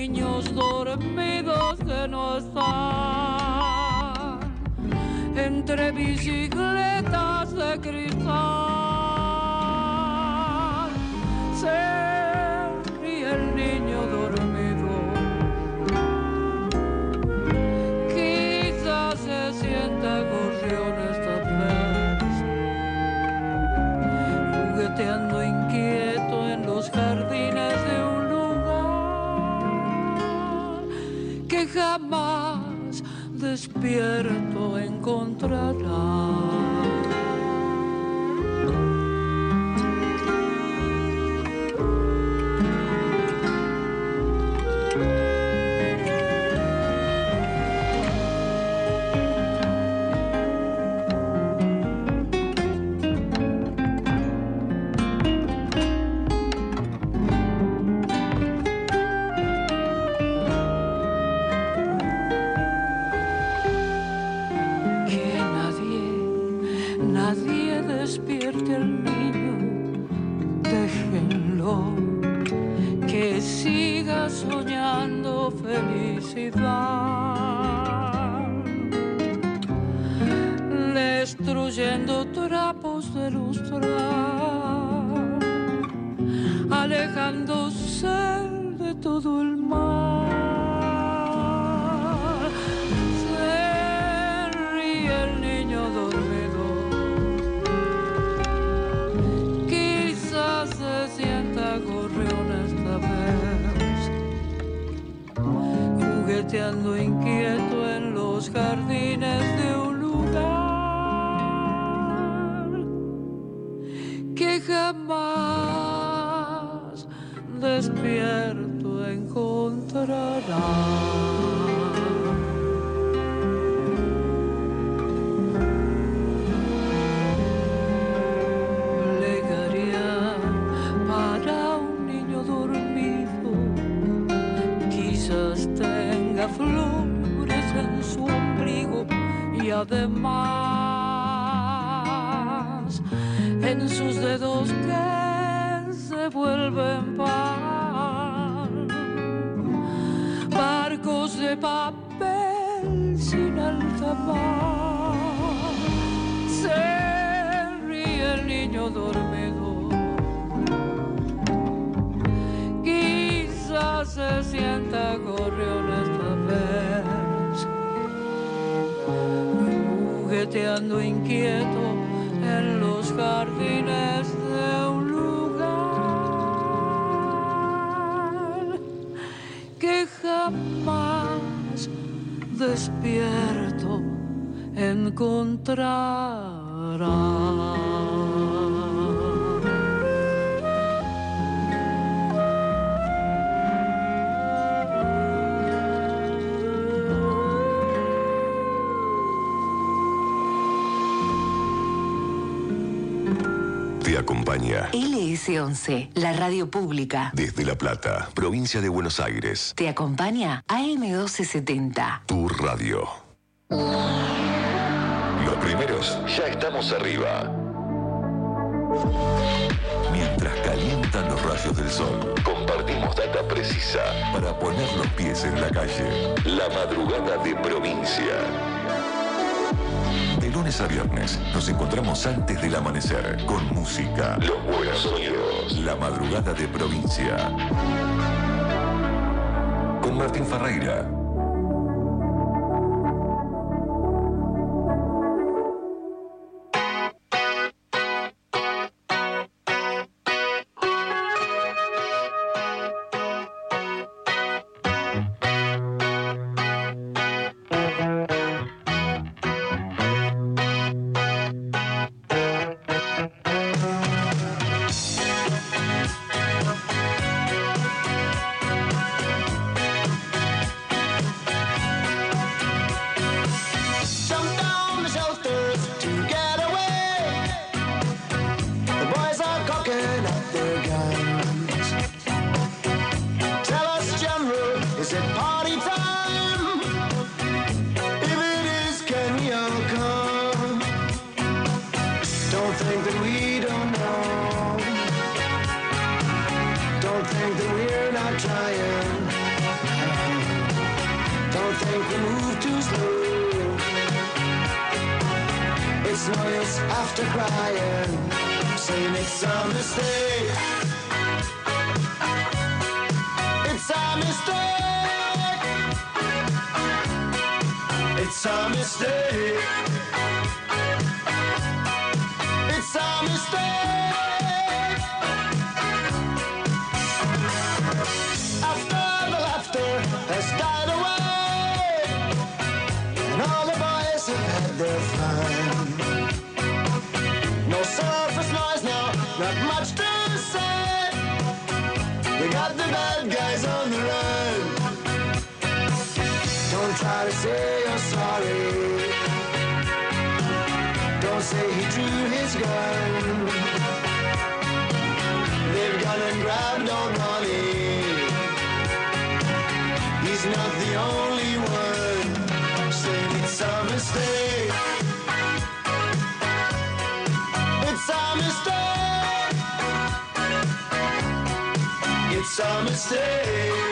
niños dormidos que no están entre bicicletas de cristal. Se ríe el niño dormido, quizás se sienta gorrión esta vez, jugueteando inquieto en los jardines de un lugar que jamás despierto encontrará. Despierte al niño, déjenlo que siga soñando felicidad, destruyendo trapos de lustrar, alejándose de todo el mal. Se ríe el niño dormido, gorrión esta vez, jugueteando inquieto en los jardines de un lugar que jamás despierto encontrará. Flores en su ombligo y además en sus dedos que se vuelven pan, barcos de papel sin alta mar. Se ríe el niño dormido, quizás se sienta gorrión esta vez, jugueteando inquieto en los jardines de un lugar que jamás despierto encontrará. Te acompaña LS11, la radio pública. Desde La Plata, provincia de Buenos Aires. Te acompaña AM1270. Tu radio. Los primeros ya estamos arriba. Mientras calientan los rayos del sol, compartimos data precisa para poner los pies en la calle. La madrugada de provincia. De lunes a viernes nos encontramos antes del amanecer con música, los buenos sonidos, la madrugada de provincia. Con Martín Ferreira. think we move too slow. It's no use after crying, saying it's a mistake. It's a mistake. It's a mistake. It's a mistake. After the laughter has died away, and all the boys have had their fun. No surface noise now, not much to say. We got the bad guys on the run. Don't try to say you're sorry. Don't say he drew his gun. They've gone and grabbed old Ronnie. He's not the only one saying it's a mistake. It's a mistake. It's a mistake.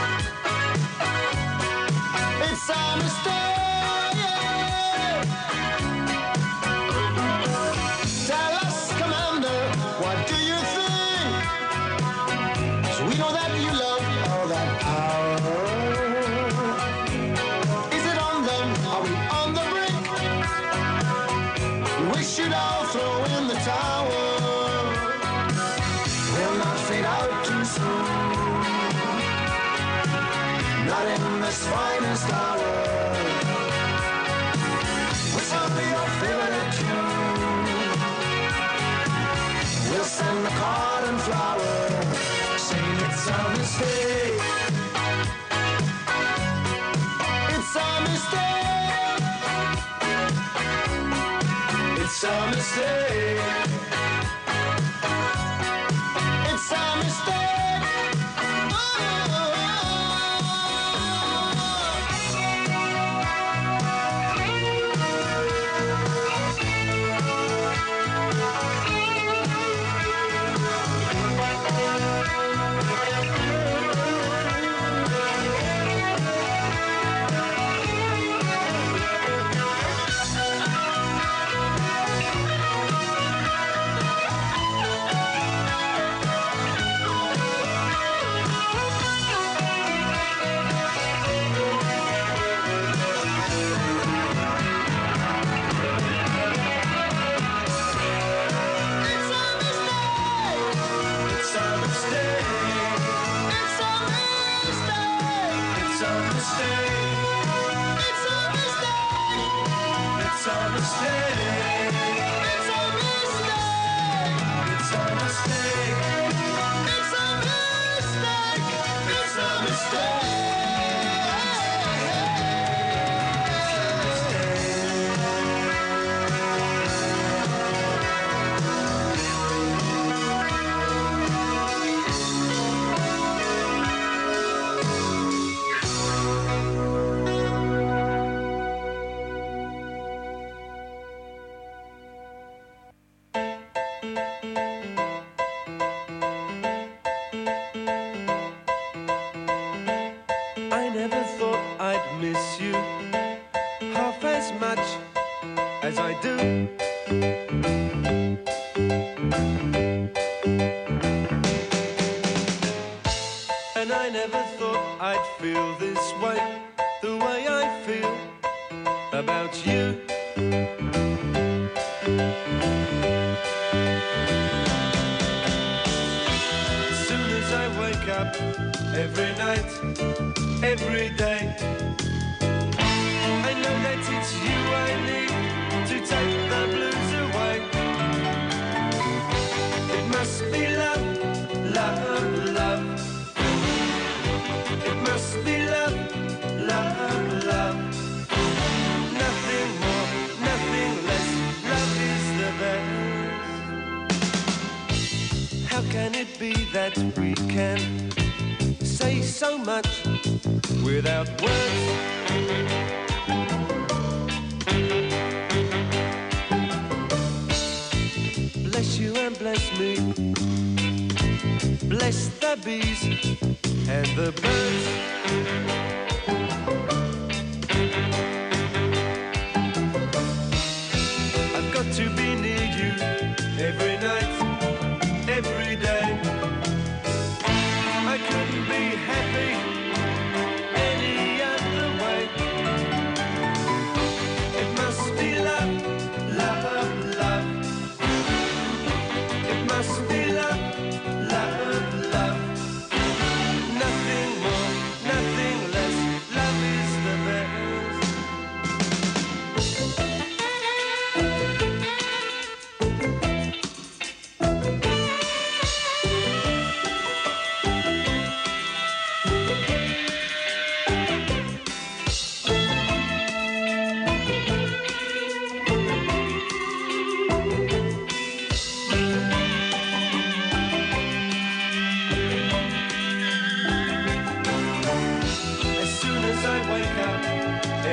It's a mistake. Tell us, Commander, what do you think? So we know that you love all that power. Is it on them? Are we on the brink? We should all throw in the towel. We'll not fade out too soon. Not in this finest hour. We'll sound your favorite tune. We'll send the card and flower, saying it's a mistake. It's a mistake. It's a mistake. It's a mistake.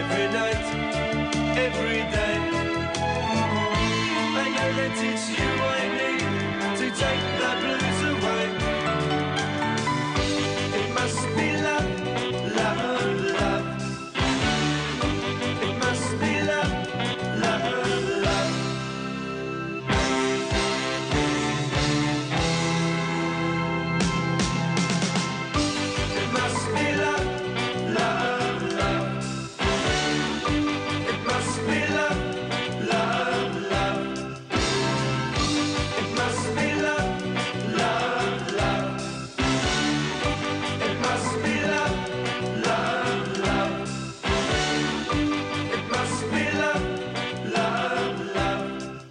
every night, every day. I know that it's you I need to take the blues away. It must be love, love, love. It must be love, love, love. It must be love, love, love. It must be love, love, love. It must be love, love, love. It must be love, love, love. It must be love, love, love.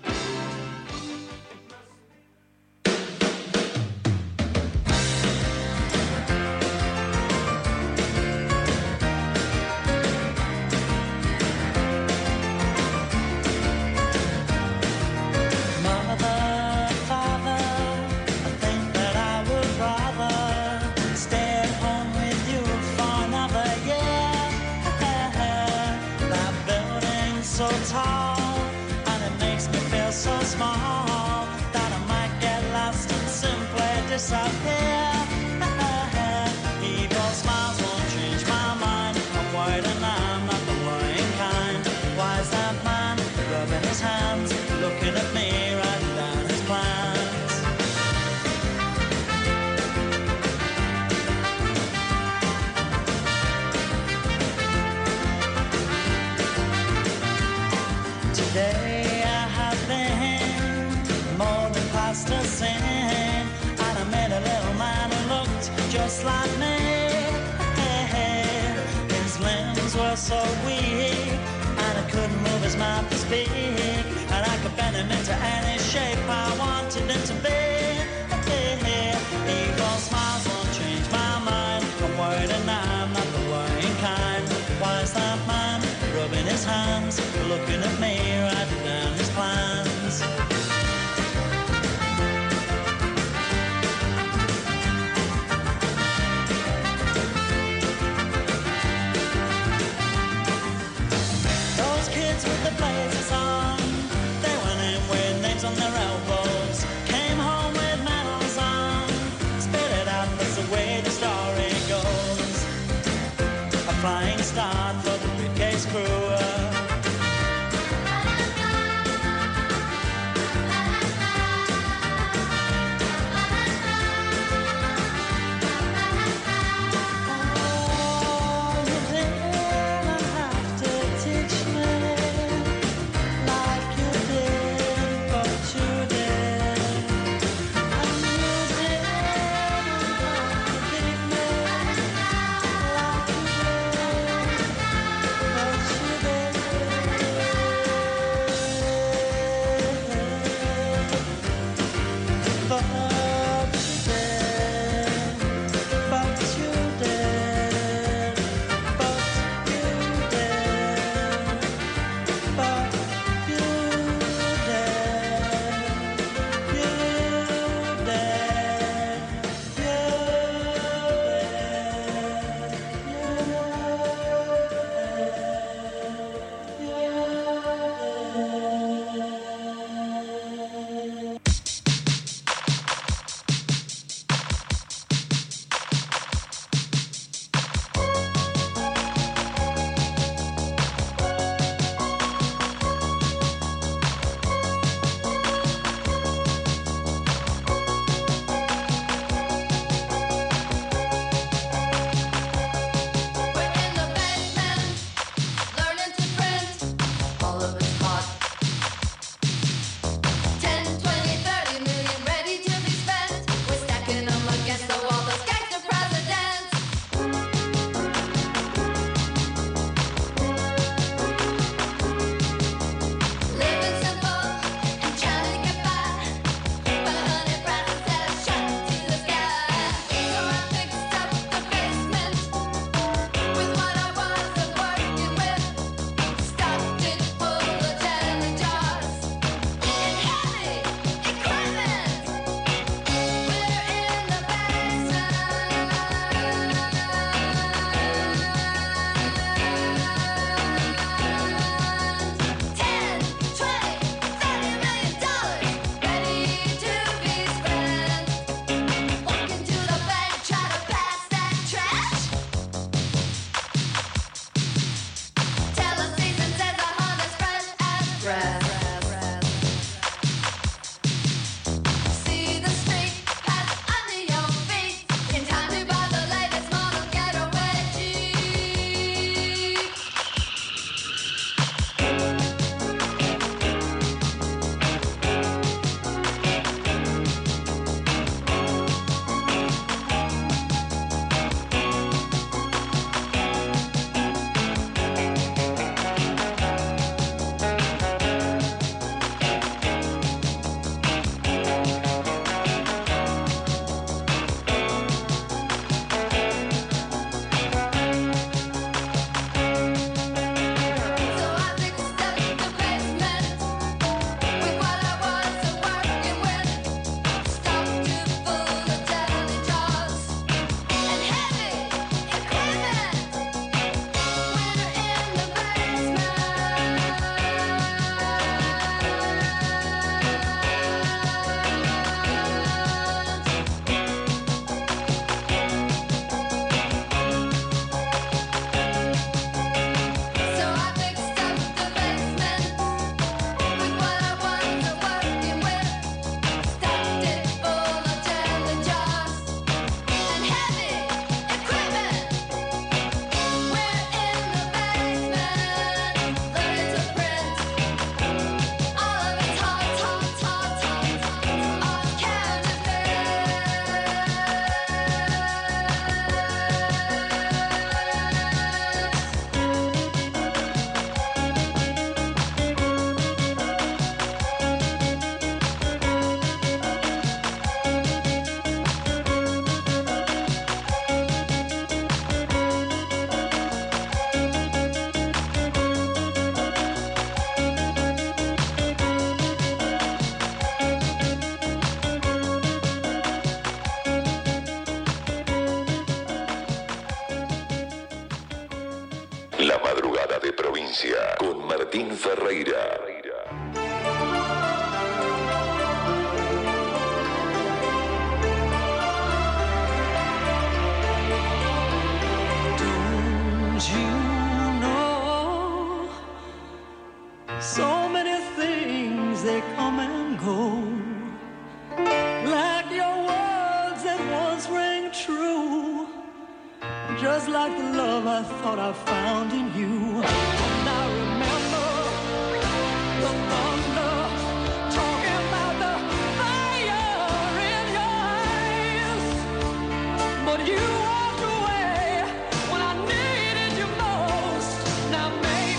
Mother, father, I think that I would rather stay at home with you for another year. That building's so tall, and it makes me feel so small that I might get lost and simply disappear. Evil smiles won't change my mind. I'm worried and I'm not the worrying kind. Why is that man rubbing his hands, looking at me, writing down his plans? Today I have been more than past a sin, and I met a little man who looked just like me. His limbs were so weak, and I couldn't move his mouth to speak, and I could bend him into any shape I wanted him to be. Evil smiles won't change my mind. I'm worried and I'm not the worrying kind. Why is that man rubbing his hands, looking at me, writing down his plans? Those kids with the blazers on, they went in with names on their elbows, came home with La madrugada de provincia con Martín Ferreira. So many things, they come and go, like your words that once rang true, just like the love I thought I found in you. And I remember the thunder, talking about the fire in your eyes, but you walked away when I needed you most. Now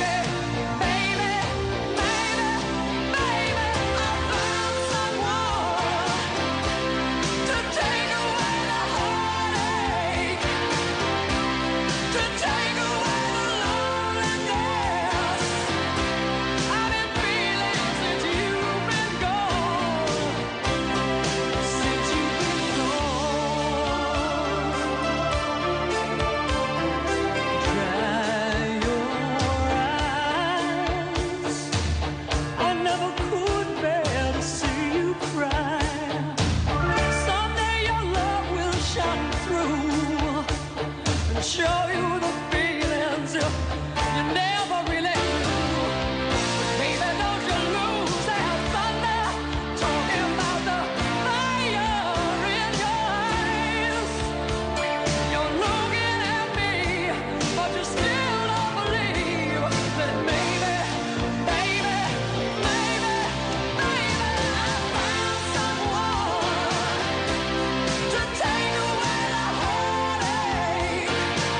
show you the feelings you never really knew. Baby, don't you lose that thunder, talking about the fire in your eyes. You're looking at me, but you still don't believe that maybe, baby, maybe, maybe I found someone to take away the heartache.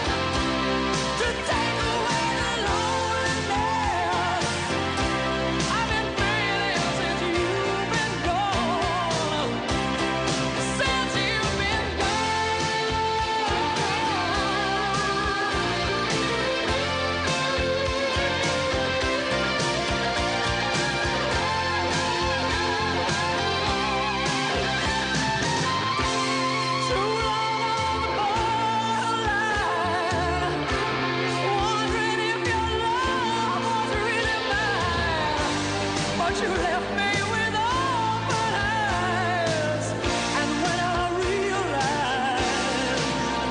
You left me with open eyes, and when I realized,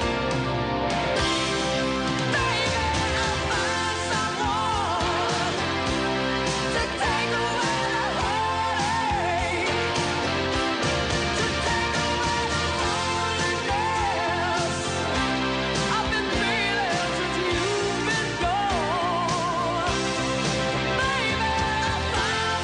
baby, I found someone to take away the heartache, to take away the loneliness I've been feeling since you've been gone. Baby, I found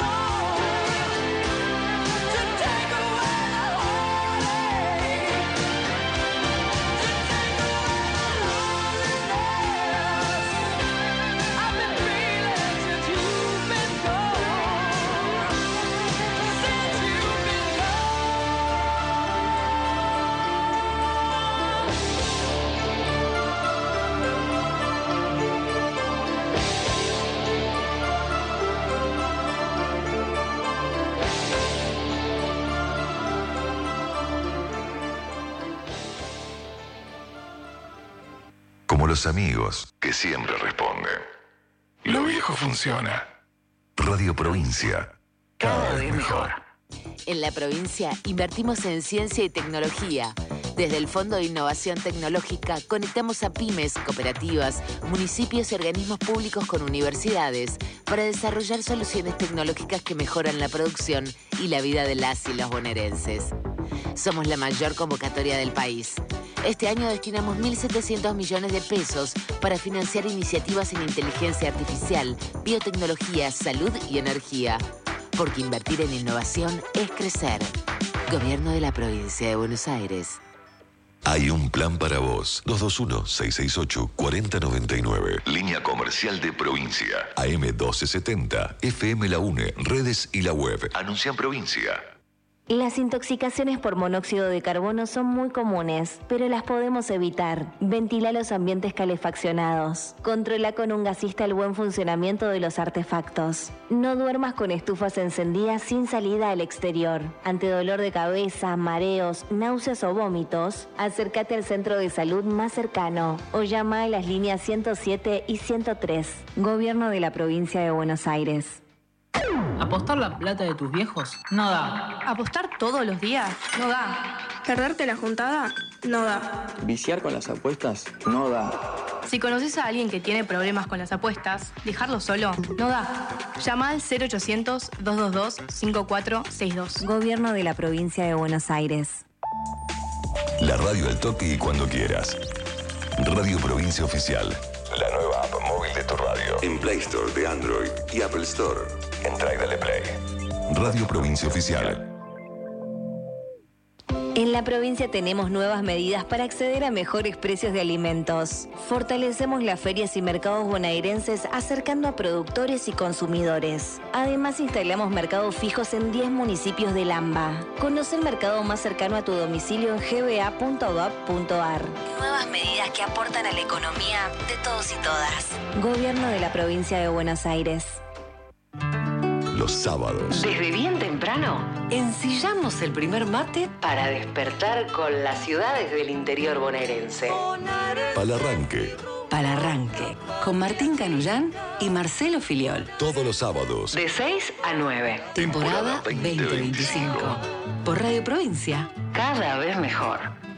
Como los amigos que siempre responden. Lo viejo funciona. Radio Provincia. Cada vez mejor. En la provincia invertimos en ciencia y tecnología. Desde el Fondo de Innovación Tecnológica conectamos a pymes, cooperativas, municipios y organismos públicos con universidades para desarrollar soluciones tecnológicas que mejoran la producción y la vida de las y los bonaerenses. Somos la mayor convocatoria del país. Este año destinamos 1.700 millones de pesos para financiar iniciativas en inteligencia artificial, biotecnología, salud y energía. Porque invertir en innovación es crecer. Gobierno de la Provincia de Buenos Aires. Hay un plan para vos. 221-668-4099. Línea comercial de provincia. AM 1270, FM La UNE, redes y la web. Anuncia en provincia. Las intoxicaciones por monóxido de carbono son muy comunes, pero las podemos evitar. Ventila los ambientes calefaccionados. Controla con un gasista el buen funcionamiento de los artefactos. No duermas con estufas encendidas sin salida al exterior. Ante dolor de cabeza, mareos, náuseas o vómitos, acércate al centro de salud más cercano o llama a las líneas 107 y 103. Gobierno de la Provincia de Buenos Aires. ¿Apostar la plata de tus viejos? No da. ¿Apostar todos los días? No da. ¿Perderte la juntada? No da. ¿Viciar con las apuestas? No da. Si conoces a alguien que tiene problemas con las apuestas, dejarlo solo no da. Llama al 0800-222-5462. Gobierno de la Provincia de Buenos Aires. La radio al toque y cuando quieras. Radio Provincia Oficial. La nueva app móvil de tu radio. En Play Store de Android y Apple Store. Entra y dale play. Radio Provincia Oficial. En la provincia tenemos nuevas medidas para acceder a mejores precios de alimentos. Fortalecemos las ferias y mercados bonaerenses acercando a productores y consumidores. Además, instalamos mercados fijos en 10 municipios del AMBA. Conoce el mercado más cercano a tu domicilio en gba.gov.ar. Nuevas medidas que aportan a la economía de todos y todas. Gobierno de la Provincia de Buenos Aires. Los sábados. Desde bien temprano, ensillamos el primer mate para despertar con las ciudades del interior bonaerense. Palarranque. Palarranque, con Martín Canullán y Marcelo Filiol. Todos los sábados. De 6 a 9. Temporada 2025. Por Radio Provincia, cada vez mejor.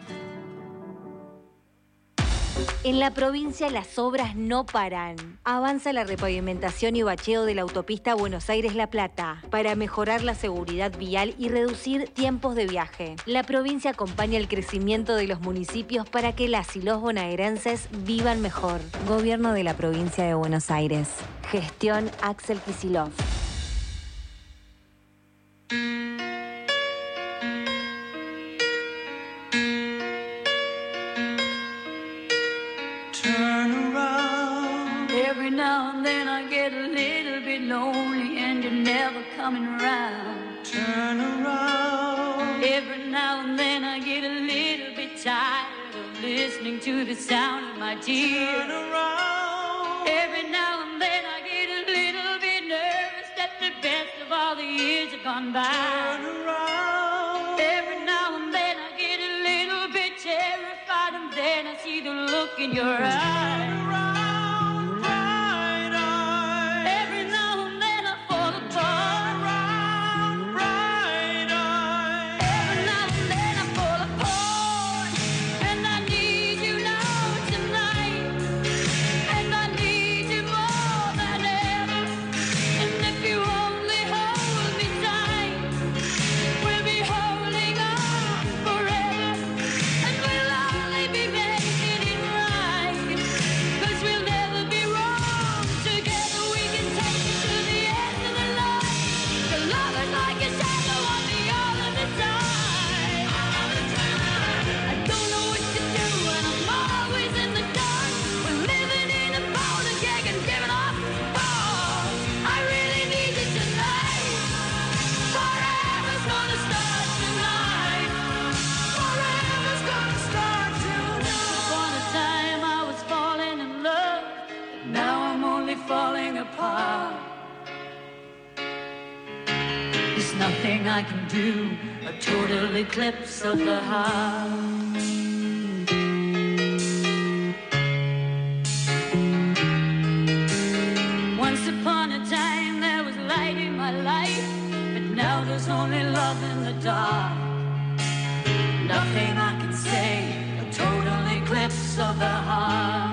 En la provincia las obras no paran. Avanza la repavimentación y bacheo de la autopista Buenos Aires-La Plata para mejorar la seguridad vial y reducir tiempos de viaje. La provincia acompaña el crecimiento de los municipios para que las y los bonaerenses vivan mejor. Gobierno de la Provincia de Buenos Aires. Gestión Axel Kicillof. Every now and then I get a little bit lonely and you're never coming around. Turn around. Every now and then I get a little bit tired of listening to the sound of my tears. Turn around. Every now and then I get a little bit nervous that the best of all the years have gone by. Turn around. Every now and then I get a little bit terrified and then I see the look in your eyes. Nothing I can do, a total eclipse of the heart. Once upon a time there was light in my life, but now there's only love in the dark. Nothing I can say, a total eclipse of the heart.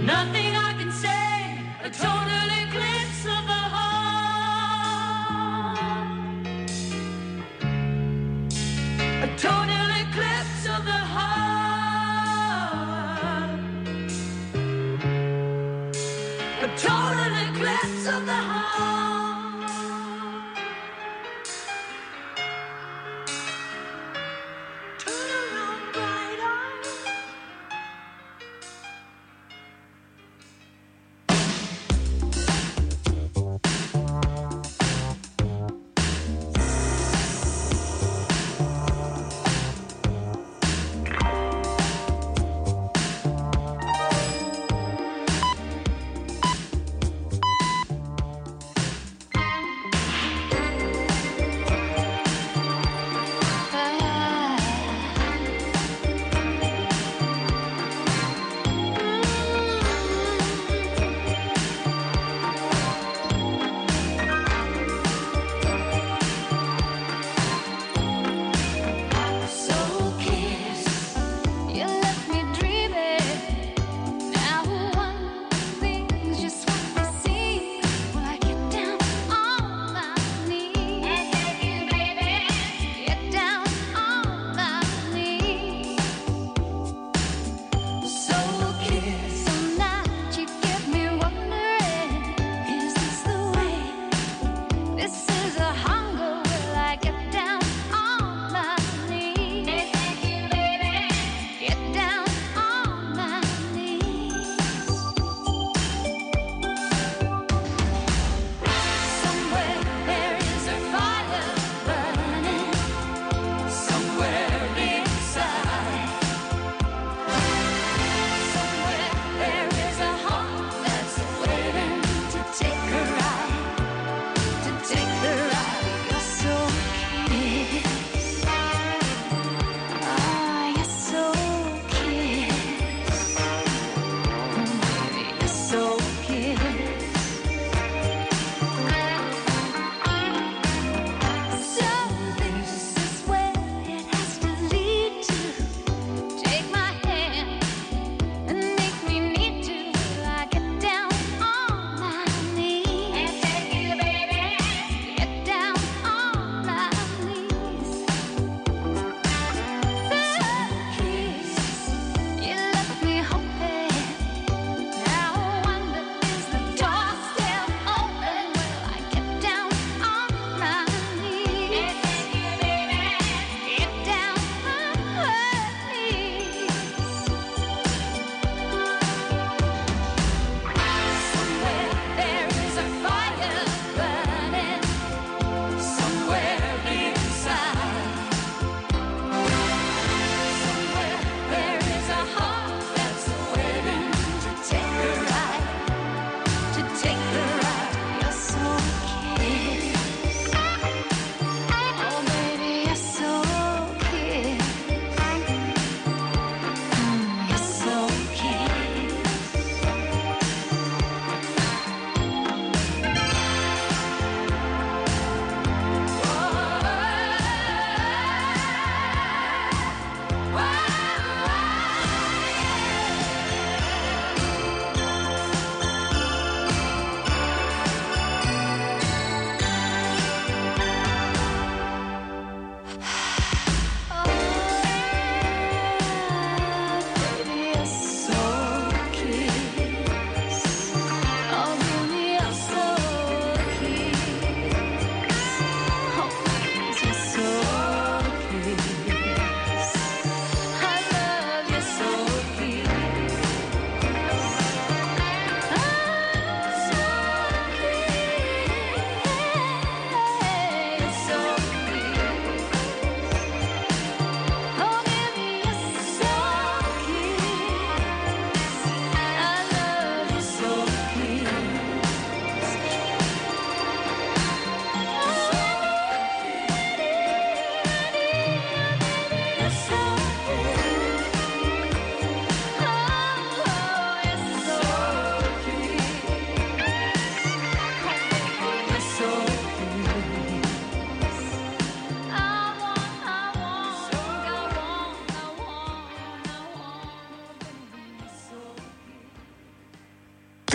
Nothing I can say, a total eclipse of the heart. A total eclipse of the heart. A total eclipse of the heart.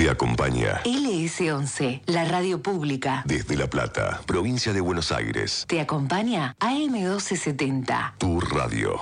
Te acompaña LS11, la radio pública. desde La Plata, provincia de Buenos Aires. Te acompaña AM1270. Tu radio.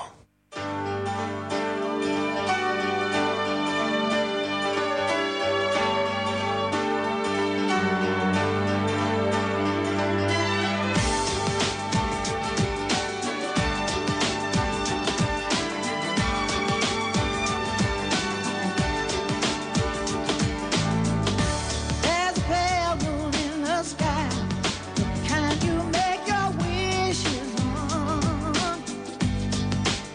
There's a pale moon in the sky. Can you make your wishes on?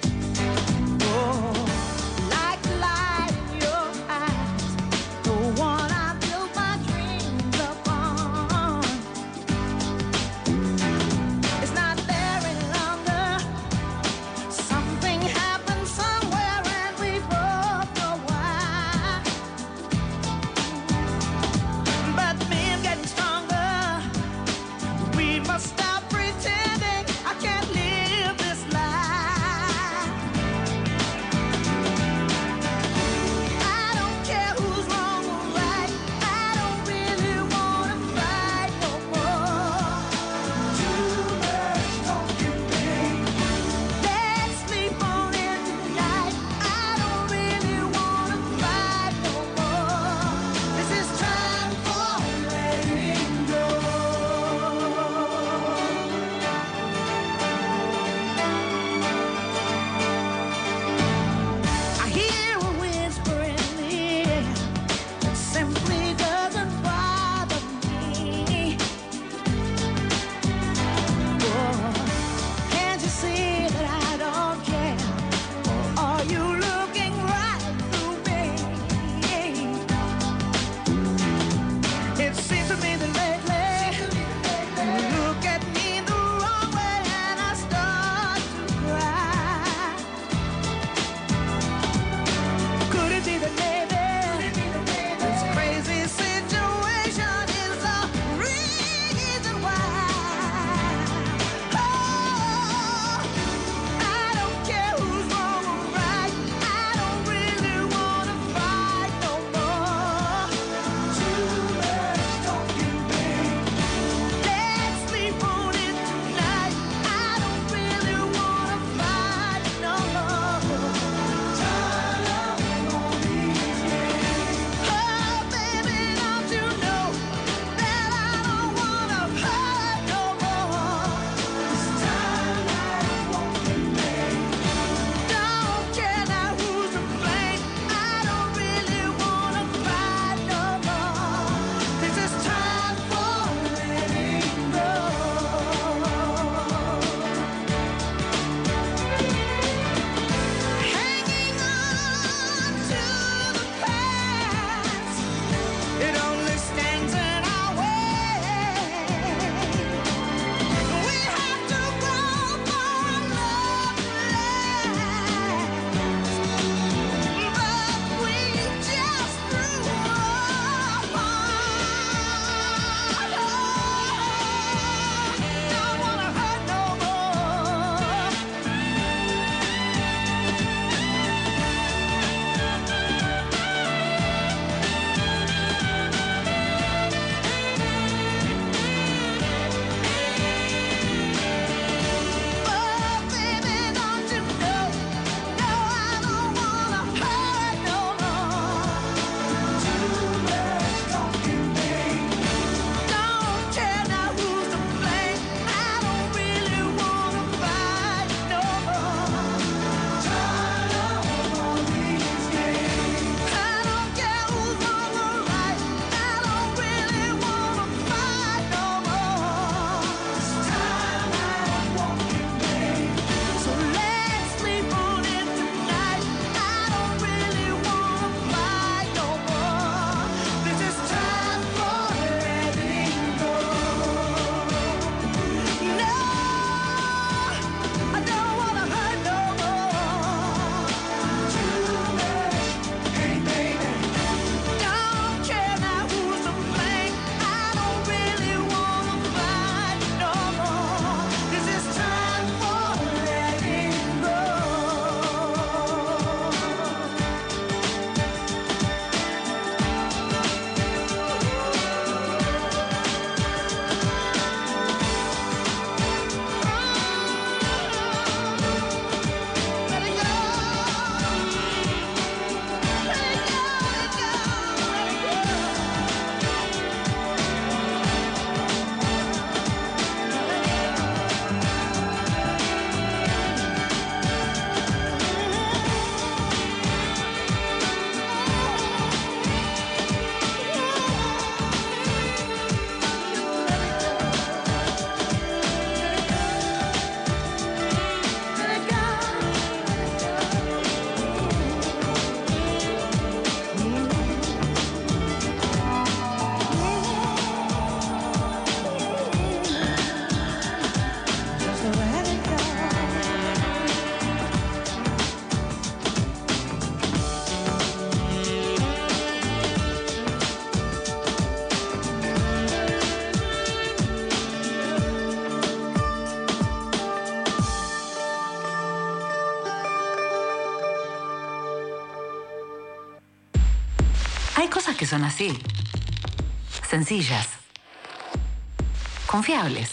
Hay cosas que son así. Sencillas. Confiables.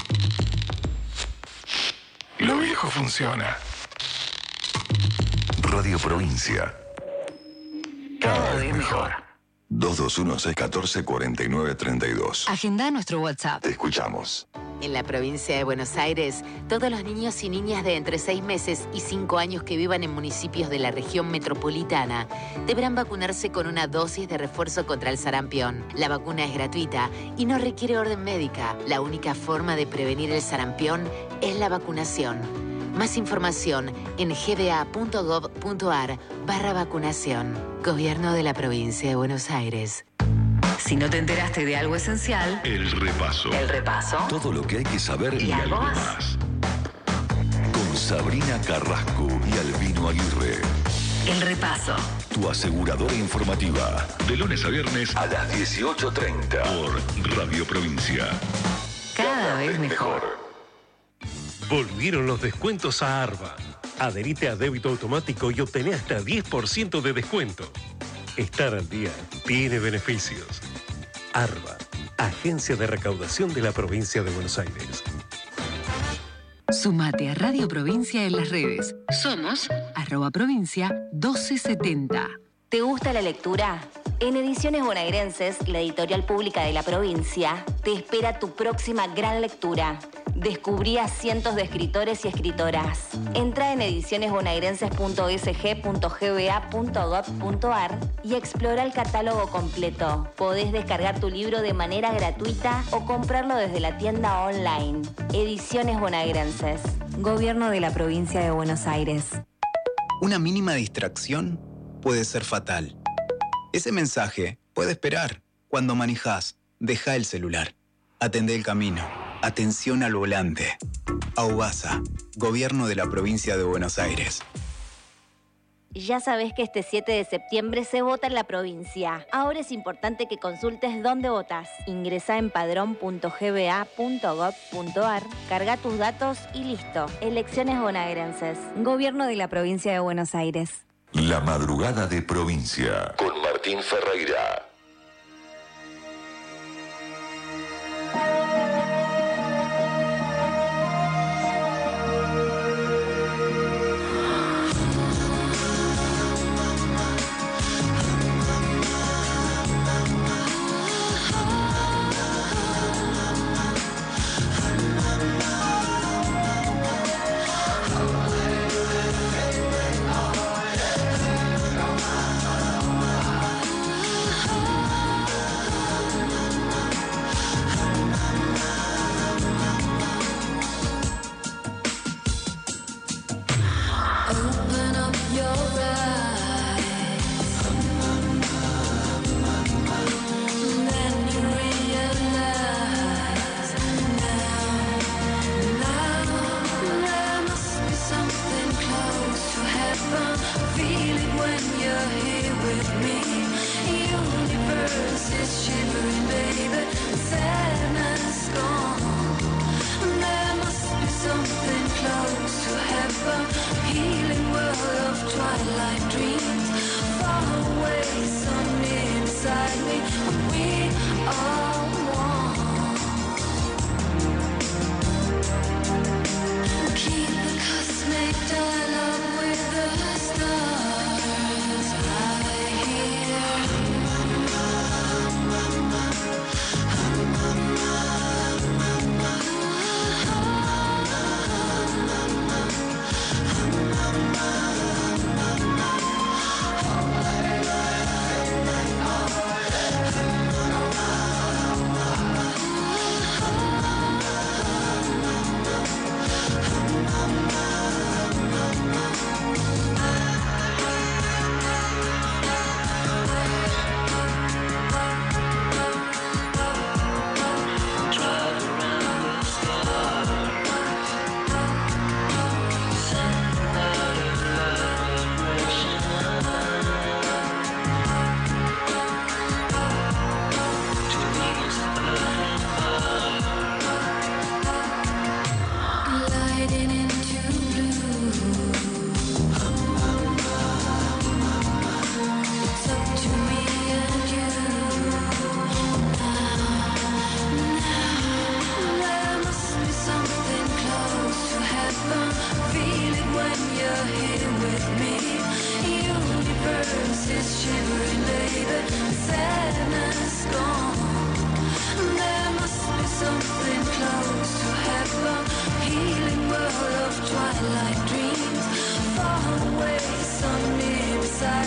Lo viejo funciona. Radio Provincia. Cada vez mejor. 221-614-4932. Agenda nuestro WhatsApp. Te escuchamos. En la provincia de Buenos Aires, todos los niños y niñas de entre 6 meses y 5 años que vivan en municipios de la región metropolitana deberán vacunarse con una dosis de refuerzo contra el sarampión. La vacuna es gratuita y no requiere orden médica. La única forma de prevenir el sarampión es la vacunación. Más información en gba.gov.ar/vacunación. Gobierno de la provincia de Buenos Aires. Si no te enteraste de algo esencial... El repaso. El repaso. Todo lo que hay que saber y algo vos? más. Con Sabrina Carrasco y Albino Aguirre. El repaso. Tu aseguradora informativa. De lunes a viernes a las 18:30. Por Radio Provincia. Cada vez mejor. Volvieron los descuentos a Arba. Adherite a débito automático y obtené hasta 10% de descuento. Estar al día tiene beneficios. Arba, Agencia de Recaudación de la Provincia de Buenos Aires. Sumate a Radio Provincia en las redes. Somos @provincia1270. ¿Te gusta la lectura? En Ediciones Bonaerenses, la editorial pública de la provincia, te espera tu próxima gran lectura. Descubrí a cientos de escritores y escritoras. Entra en edicionesbonaerenses.sg.gba.gov.ar y explora el catálogo completo. Podés descargar tu libro de manera gratuita o comprarlo desde la tienda online. Ediciones Bonaerenses. Gobierno de la provincia de Buenos Aires. Una mínima distracción puede ser fatal. Ese mensaje puede esperar. Cuando manejás, deja el celular. Atendé el camino. Atención al volante. AUBASA, Gobierno de la Provincia de Buenos Aires. Ya sabés que este 7 de septiembre se vota en la provincia. Ahora es importante que consultes dónde votás. Ingresá en padrón.gba.gov.ar, carga tus datos y listo. Elecciones bonaerenses. Gobierno de la provincia de Buenos Aires. La madrugada de provincia. Con Martín Ferreira.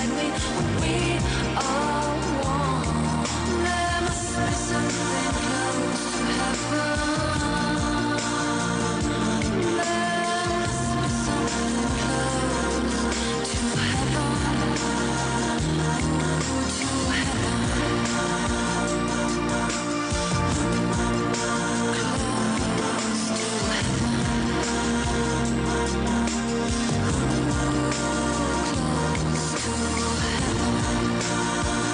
that we are one. There must be something close to heaven. There must be something close to heaven. To heaven.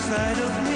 inside of me.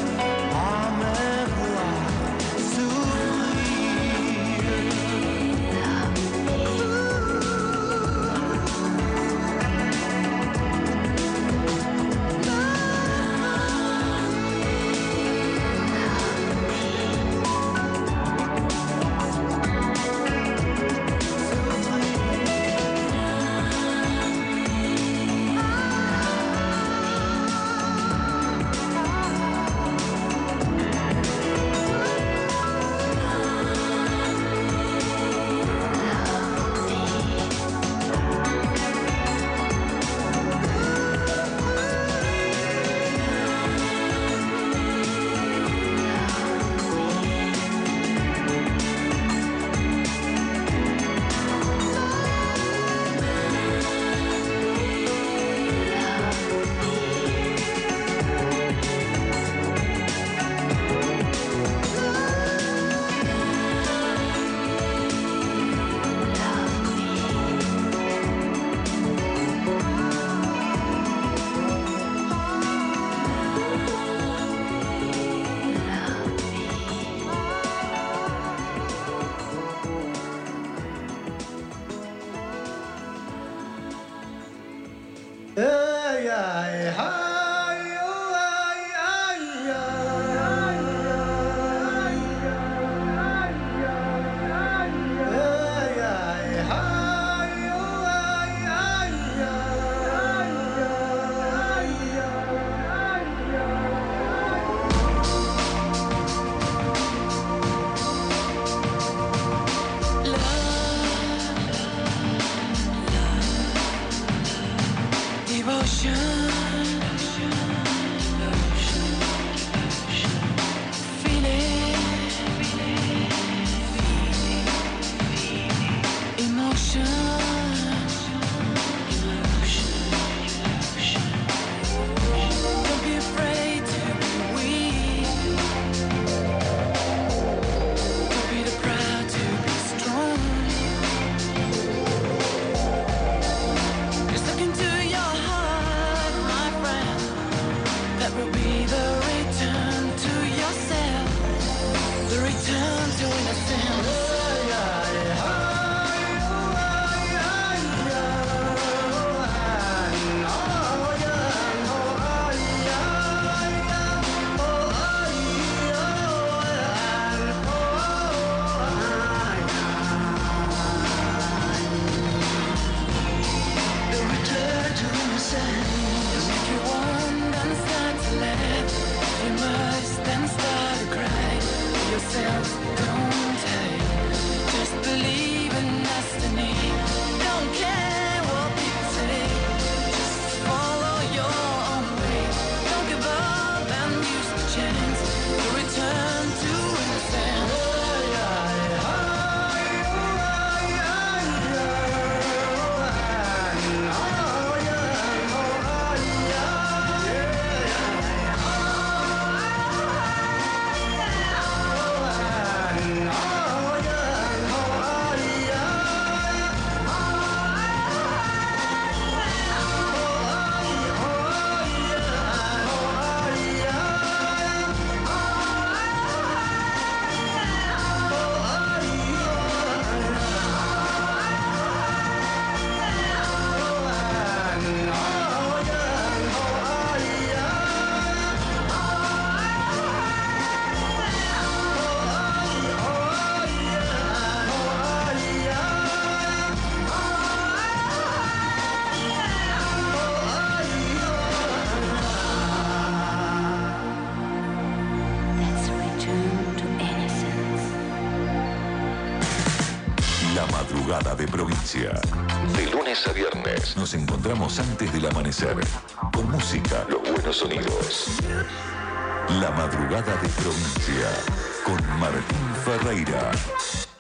De provincia. De lunes a viernes nos encontramos antes del amanecer. Con música, los buenos sonidos. La madrugada de provincia. Con Martín Ferreira.